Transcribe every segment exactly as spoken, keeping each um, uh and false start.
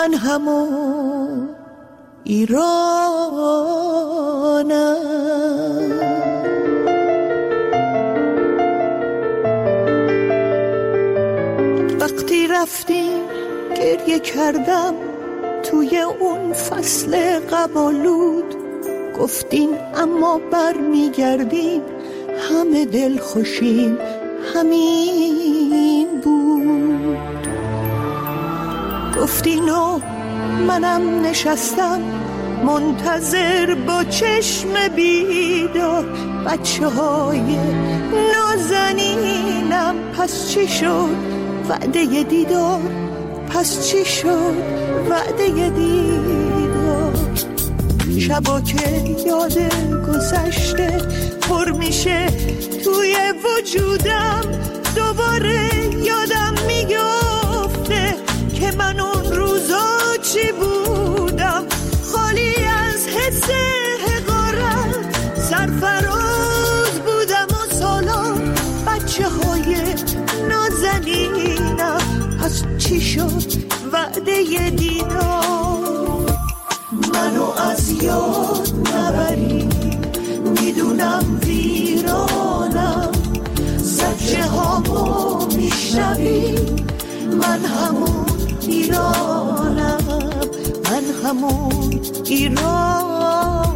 من همون ایرانم. وقتی رفتیم گریه کردم توی اون فصل قبالود، گفتین اما بر میگردیم همه دل خوشیم همین بود. گفتین و منم نشستم منتظر با چشم بیدار، بچه های نازنینم پس چی شد وعده دیدار، پس چی شد وعده دیدار. شبا که یاد گذشته پر میشه توی وجودم، دوباره یادم میگفته که من اون روزا چی بودم، خالی از حس حقارت سرفراز بودم و سالا بچه های نازنینم پس چی شد وعده دیدار. منو از یاد نبری میدونم ویرانم، زجه هامو میشنوی من همون ایرانم، من همون ایرانم.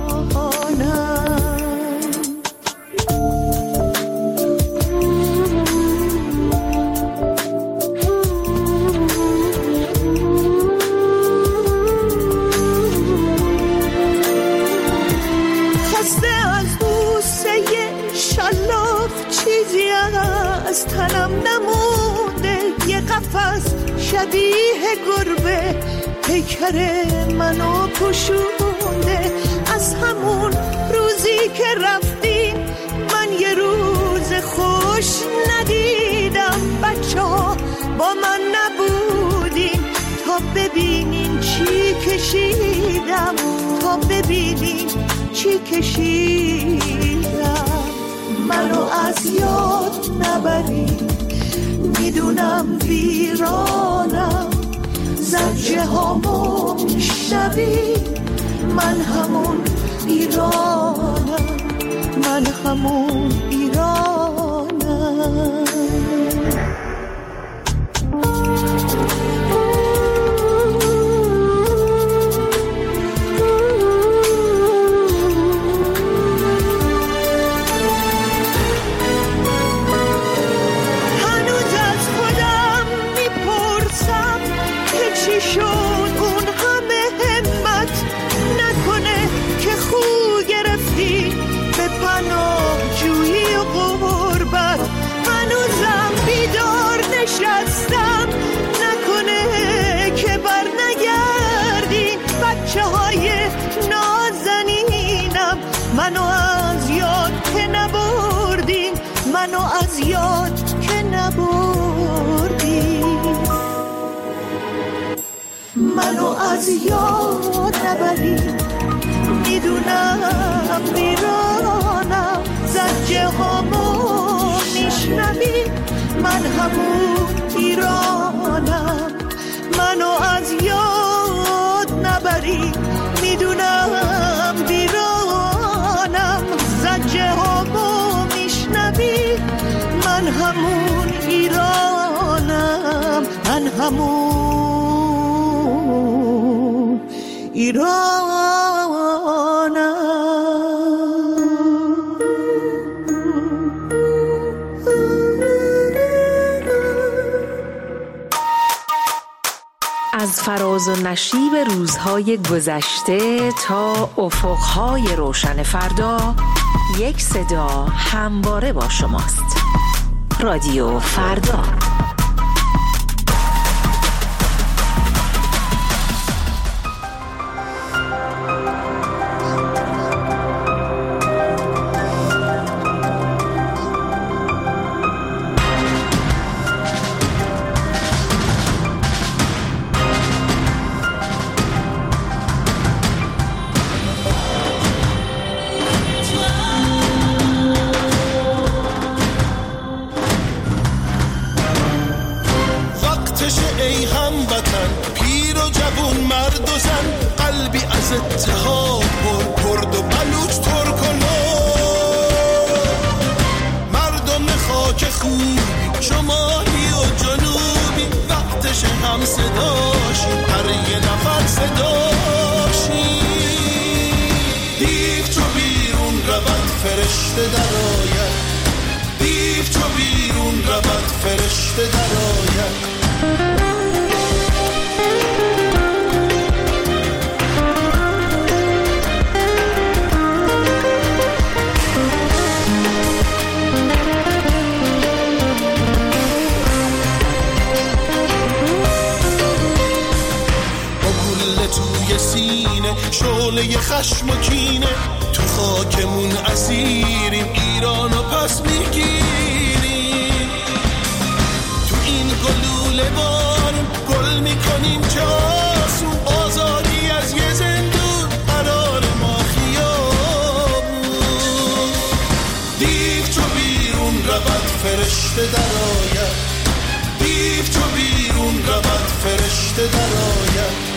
چیزی از تنم نمونده، یه قفس شبیه گربه پیکر منو پوشونده. از همون روزی که رفتیم من یه روز خوش ندیدم، بچه ها با من نبودیم تا ببینین چی کشیدم، تا ببینین چی کشیدم. منو از یاد نبری میدونم ویرانم، زجه هامو میشنوی من همون ایرانم، من همون ایرانم. نشستم نکنه که بر نگردی بچه های نازنینم، منو از یاد که نبردین، منو از یاد که نبردین. منو از یاد نبرین میدونم ویرانم، زجه هامو میشنوی من همون ایرانم. منو از یاد نبری میدونم ویرانم، زجه هامو میشنوی من همون ایرانم، من همون ایرانم. از فراز و نشیب روزهای گذشته تا افقهای روشن فردا، یک صدا همواره با شماست. رادیو فردا. از اتحاد پر کرد و بلوچ ترکلو، مردم خاک خوبی شمالی و جنوبی، وقتش هم صداشی هر یه نفر صداشی. دیو چو بیرون رود فرشته در آید، دیو چو بیرون رود فرشته در آید. توی سینه شعله خشم و کینه، تو خاکمون اسیریم ایرانو پس میگیریم. تو این گلوله بارون گل میکنیم چه آسون، آزادی از یه زندون قرار ما خیابون. دیو چو بیرون رود فرشته در آید، دیو چو بیرون رود فرشته در آید.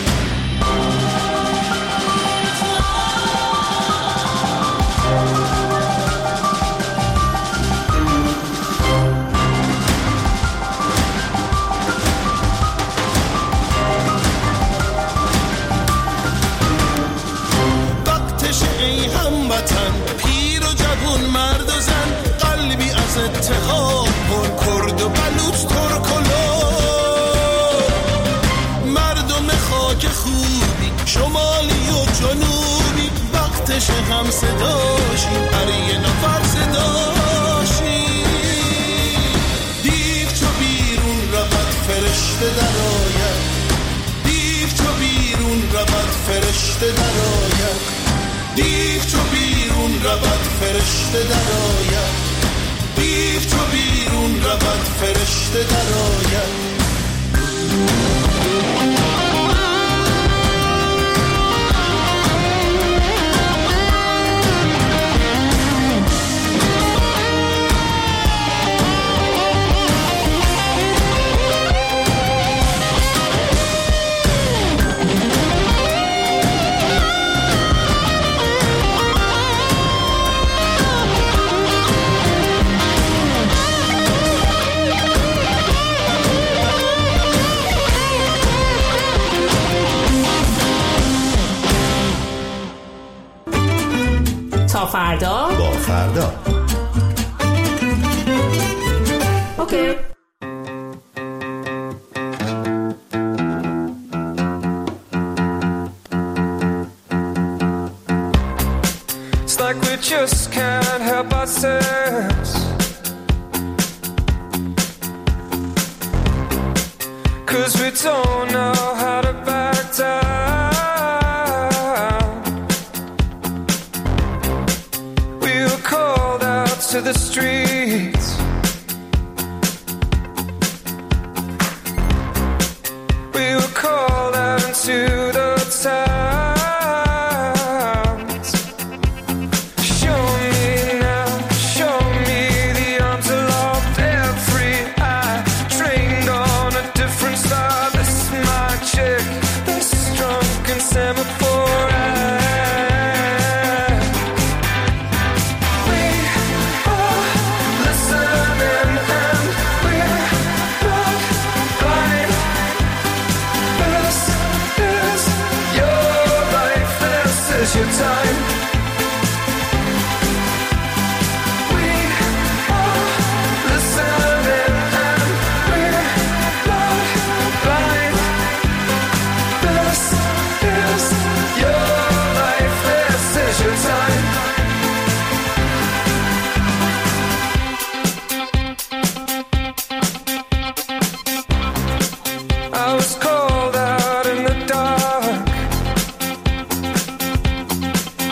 وقتش ای هموطن، پیر و جوون مرد و زن، قلبی از اتحاد پر کرد و بلوچ ترکلو، مردم خاک خوبی شمالی و جنوبی، وقتش هم صداشی هر یه نفر صداشی. دیو چو بیرون رود فرشته در آید، دیو چو بیرون رود فرشته در آید، دیو چو بیرون رود فرشته در آید، دیو چو بیرون رود فرشته در آید. تا فردا با فردا. اوکی. It's like we just can't help ourselves, 'cause we don't know how to back down. We were called out to the streets, we were called out into the towns. Show me now, show me the arms aloft, every eye trained on a different star. This is my chick, this drunken semaphore ad. We are listening and we're not blind. This is your life, this is your time. We are listening and we're not blind. This is your life, this is your time. I was called out in the dark,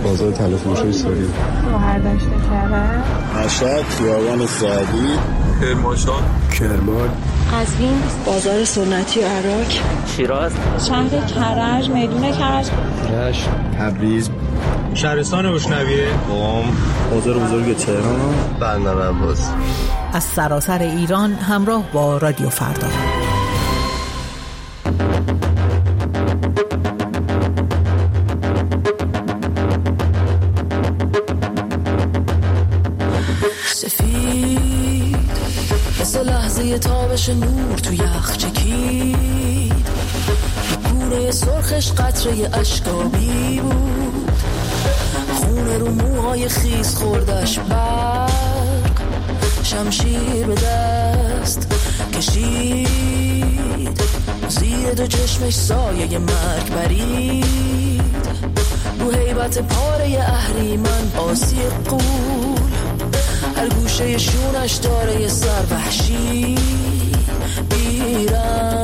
بازار تلفروشی ساری، شهردشت کرد، مشهد، خیابان سعدی، کرمانشاه، کرمان، قزوین، بازار سنتی عراق، شیراز، شهر کرج، میدون کرج، رشت، تبریز، شهرستان بشنویه، قم، بازار بزرگ تهران، بندر عباس. از سراسر ایران همراه با رادیو فردا. سفید مثل لحظه تابش نور تو یخ چکید، گونه سرخش قطره اشکابی بود، خونه رو موهای خیس خوردش برق، شمشیر به دست کشید، زیر دو چشمش سایه مرگ برید، رو هیبت پاره اهریمن آسی قول، هر گوشه شونش داره یه سر وحشی بیرن.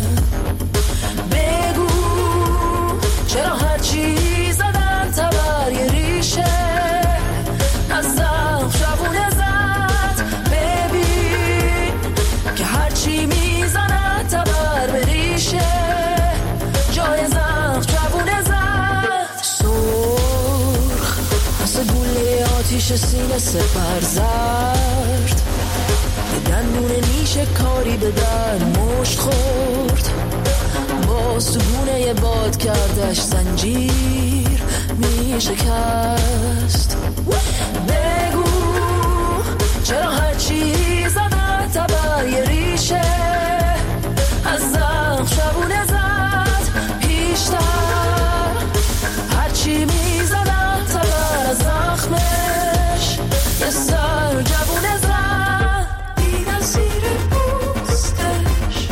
بگو چرا هرچی زدن تبر یه ریشه از زخم شبونه زد، ببین که هرچی میزنن تبر به ریشه جای زخم شبونه زد. سرخ مثل گوله آتیش سینه سپر زرد، به دندون نیش کاری به در مشت خورد، با سگونه باد کردش زنجیر می شکست. بگو چرا هرچی زدن تبر یه ریشه از زخم شبونه زد، پیشتر هرچی می زدن تبر از زخمش یه سر جوونه زد. دیدن زیر پوستش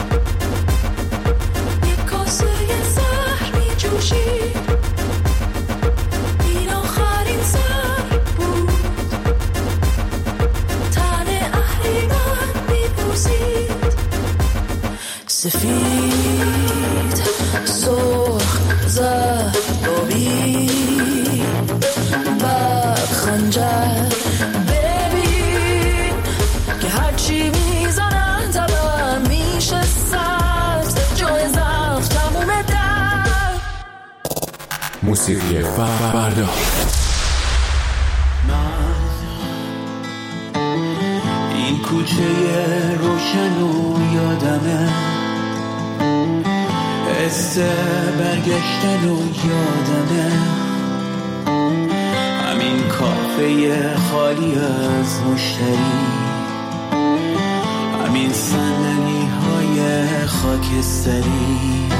یک کاسه زهر می جوشید، این آخرین سر بود، تن اهریمن می بوزید. سفید سرخ زد بابی بعد خنجر، ببین که هرچی میزنن تبر میشه سبز جای زخم تموم در. موسیقی فردا. این کوچه روشن و یادمه، حس برگشتن و یادمه، همین کافه خالی از مشتری، همین صندلی های خاکستری،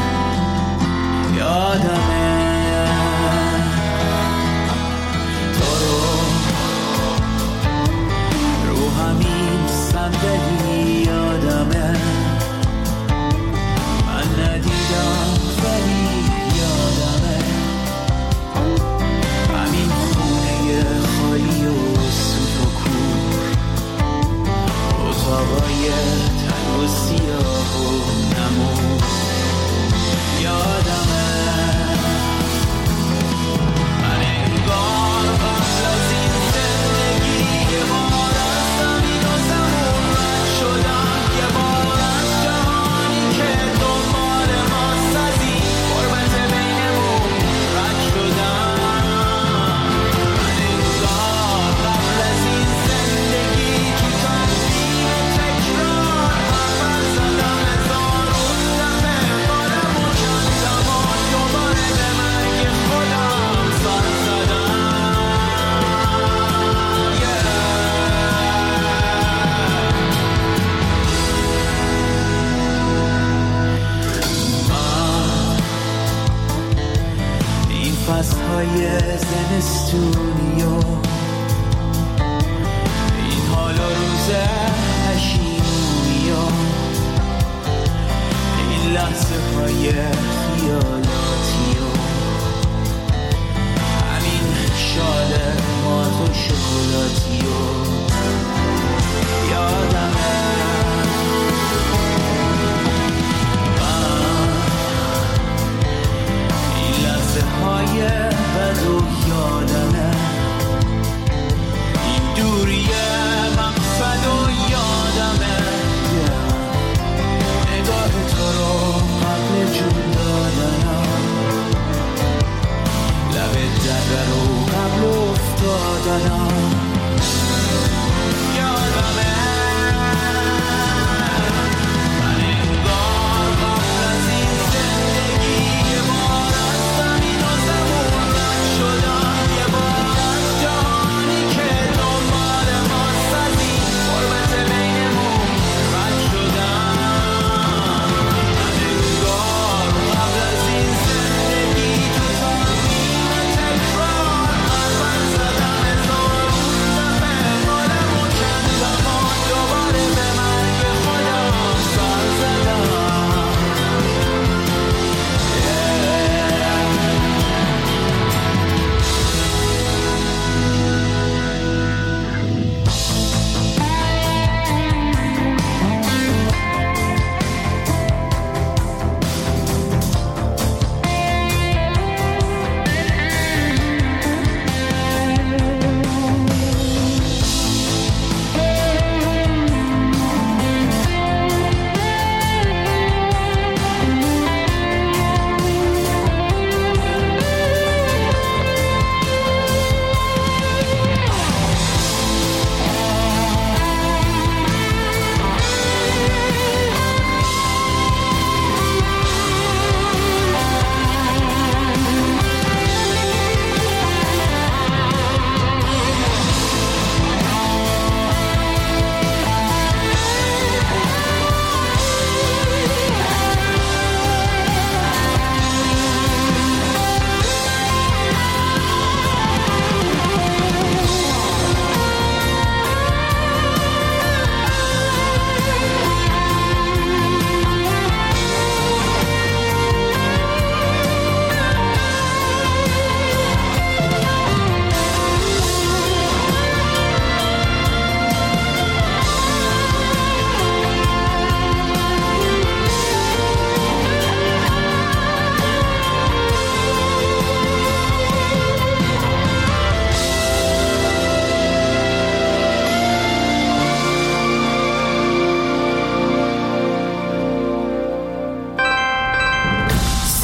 یادمه تو رو رو همین صندلی، یادمه من ندیدم ولی یادمه همین خونه خالی و سوت و کور، اتاقای تنگ و سیاه و نمور، یادمه من انگار قبل از این زندگی یه بار از زمین و زمون رد شدم، یه بار از جهانی که دنبال ماست از این غربت بینمون رد شدم. من انگار قبل از این زندگی تو تنظیم تکرار حرفم زدم، هزارون دفعه بارم و کندم و دوباره به مرگ خودم سر زدم. این فصلهای زمستونی و این حال و روز پشیمونی و این لحظه های خیالاتی و همین شال مات و شکلاتی و یادمه من این لحظه های بد و یادمه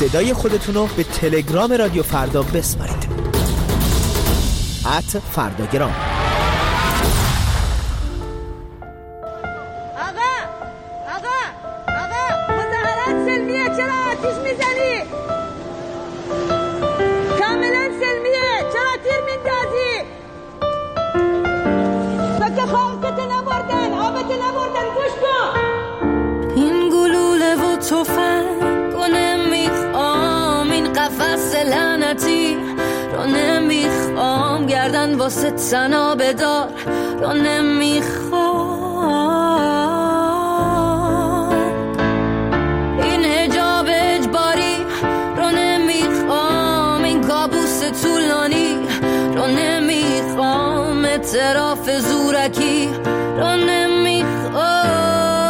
صدای خودتون رو به تلگرام رادیو فردا بسپارید. ات فرداگرام. آقا آقا آقا مظاهرات سلمیه، چرا آتیش میزنی؟ کاملا سلمیه، چرا تیر میندازی؟ بکه خاکت نبردن، آبت نبردن، گوش کن. این گلوله و تفنگ رو نمیخوام، این قفس لعنتی رو نمیخوام، گردن واسه تنها بدار رو نمیخوام، این حجاب اجباری رو نمیخوام، این کابوس طولانی رو نمیخوام، اعتراف زورکی رو نمیخوام.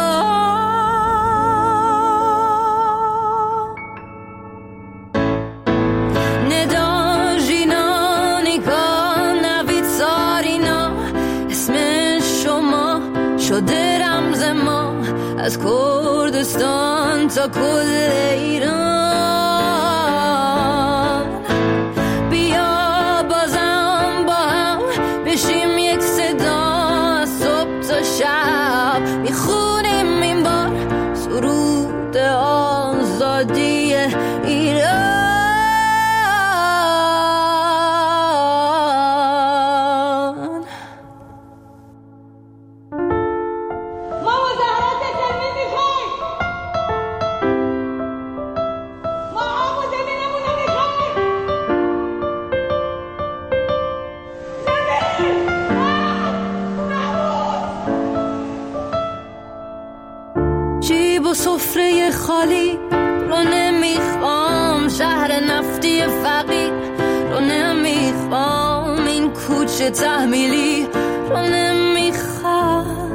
شده رمز ما از کردستان تا کل ایران. بیا بازم با هم بشیم یک صدا، از صبح تا شب میخونیم این بار سرود آزادی ایران. جیب و سفره خالی رو نمیخوام، شهر نفتی فقیر رو نمیخوام، این کوچه تحمیلی رو نمیخوام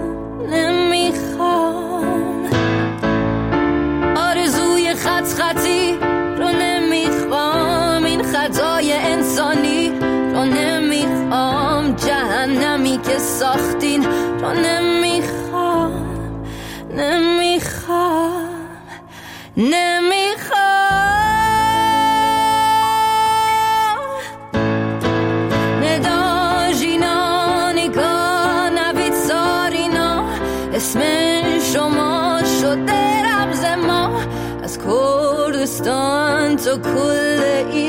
نمیخوام، آرزوی خط خطی رو نمیخوام، این خطای انسانی رو نمیخوام، جهنمی که ساختین رو نمیخوام نمیخوام نمیخوام. ندا جینانیکا نوید سارینا، اسم شما شده رمز ما از کردستان تا کل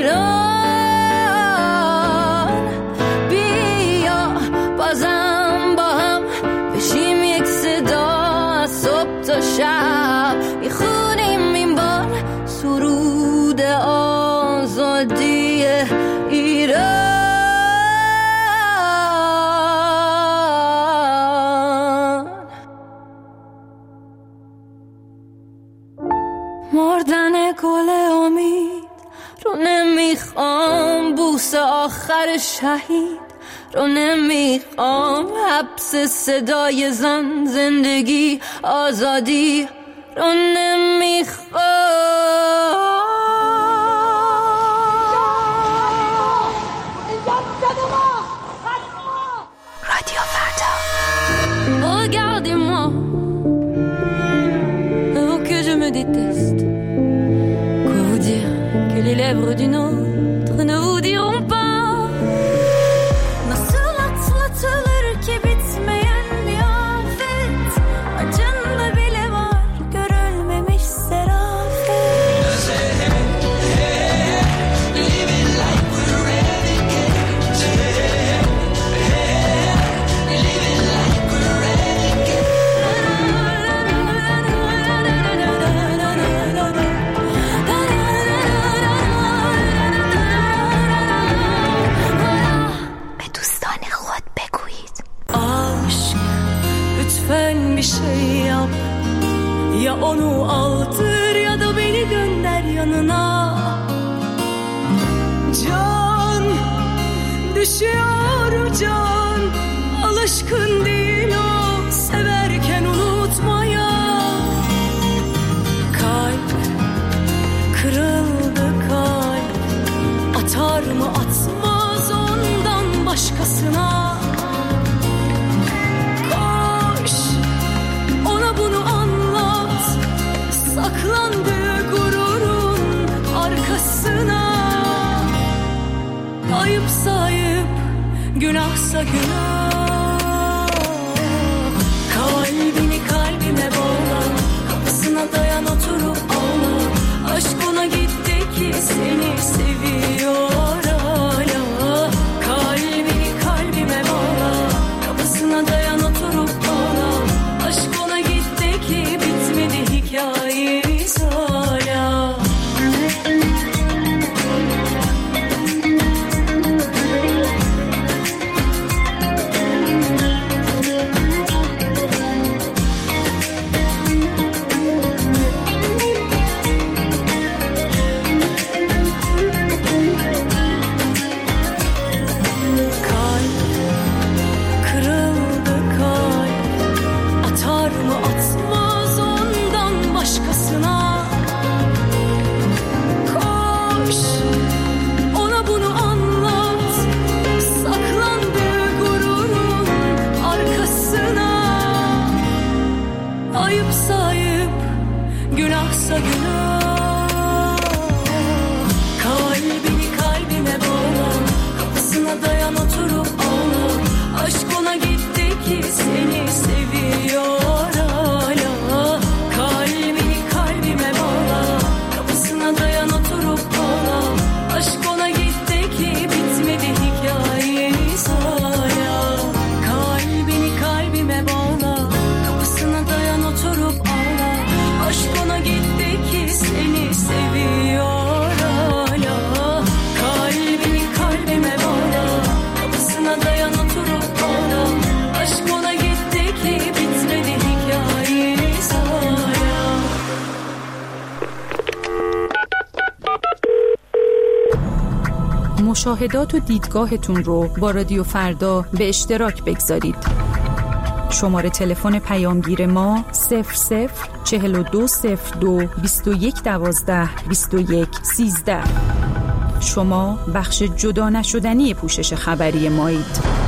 ایران. بیا بازم با هم بشیم یک صدا، صبح تا شب میخونیم این بار سرود آزادی ایران. مردن گل امید رو نمیخوام، بوس آخر شهید رو نمیخوام، حبس صدای زن، زندگی آزادی رو نمیخوام. رادیو فردا. Regardez-moi, oh que je me déteste. Quoi vous dire que les lèvres d'une autre ne vous diront pas. Ya onu aldır ya da beni gönder yanına. Can düşüyor can, alışkın değil o severken unutmaya. Kalp kırıldı kalp, atar mı atmaz ondan başkasına. Saklandığı gururun sayıp günahsa günah. Kalbini kalbime bağla, kapısına dayan oturup ağla. Aşk ona gitti ki seni seviyor hala. Kalbini kalbime bağla, kapısına dayan oturup ağla. Aşk ona gitti ki bitmedi hikayemiz hala. Günahsa günah. Kalbini kalbime bağla, kapısına dayan oturup ağla. Aşk ona gitti ki seni seviyor hala. Kalbini kalbime bağla, kapısına dayan oturup ağla. Aşk ona gitti ki bitmedi hikayemiz hala. Kalbini kalbime bağla, kapısına dayan oturup ağla. Aşk ona gitti ki seni seviyor hala. Kalbini kalbime bağla, kapısına dayan oturup ağla. Aşk ona gitti ki bitmedi hikayemiz hala. مشاهدات و دیدگاهتون رو با رادیو فردا به اشتراک بگذارید. شماره تلفن پیامگیر ما صفر صفر چهل و دو صفر دو بیست و یک دوازده بیست و یک سیزده. شما بخش جدا نشدنی پوشش خبری مایید.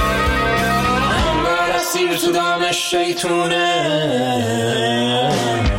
تو دام شیطونه